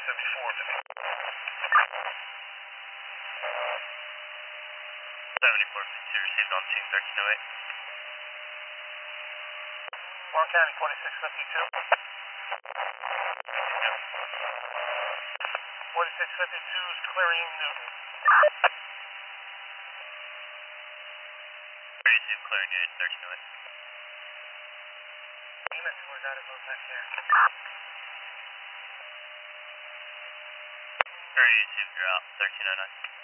7452 received on team 1308. Warren County 4652. 4652 is clearing Newton. Received clearing unit 1308. EMS was out of both back here. Received drop 1309.